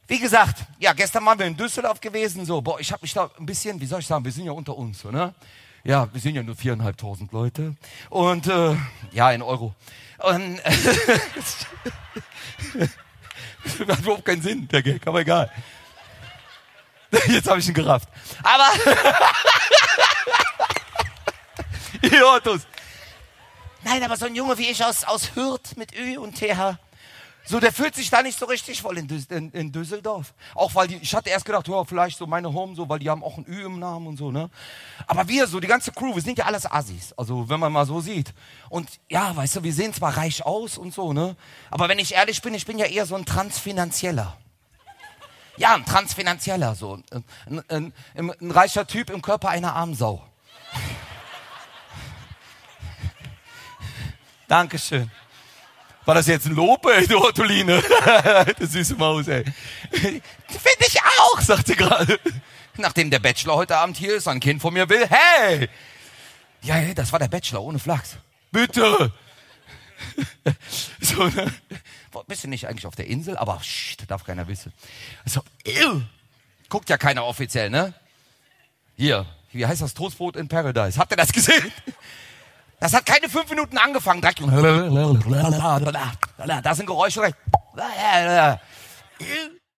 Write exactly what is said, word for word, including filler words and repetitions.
Wie gesagt, ja, gestern waren wir in Düsseldorf gewesen, so, boah, ich habe mich da ein bisschen, wie soll ich sagen, wir sind ja unter uns, so, ne? Ja, wir sind ja nur viereinhalbtausend Leute und, äh, ja, in Euro. Und, äh, das hat überhaupt keinen Sinn, der Gag, aber egal. Jetzt habe ich ihn gerafft. Aber, ihr Ottos. Nein, aber so ein Junge wie ich aus, aus Hürth mit Ü und T H, so, der fühlt sich da nicht so richtig voll in, Düs in, in Düsseldorf. Auch weil die, ich hatte erst gedacht, ja, vielleicht so meine Home, so, weil die haben auch ein Ü im Namen und so, ne? Aber wir so, die ganze Crew, wir sind ja alles Assis, also wenn man mal so sieht. Und ja, weißt du, wir sehen zwar reich aus und so, ne? Aber wenn ich ehrlich bin, ich bin ja eher so ein Transfinanzieller. Ja, ein Transfinanzieller, so. Ein, ein, ein, ein, ein reicher Typ im Körper einer armen Sau. Dankeschön. War das jetzt ein Lob, ey, du Ottoline? Du süße Maus, ey. Finde ich auch, sagt sie gerade. Nachdem der Bachelor heute Abend hier ist, ein Kind von mir will, hey! Ja, hey, das war der Bachelor, ohne Flachs. Bitte! So, ne? Bist du nicht eigentlich auf der Insel? Aber, shh, darf keiner wissen. So, ew. Guckt ja keiner offiziell, ne? Hier, wie heißt das? Toastbrot in Paradise. Habt ihr das gesehen? Das hat keine fünf Minuten angefangen. Direkt. Da sind Geräusche.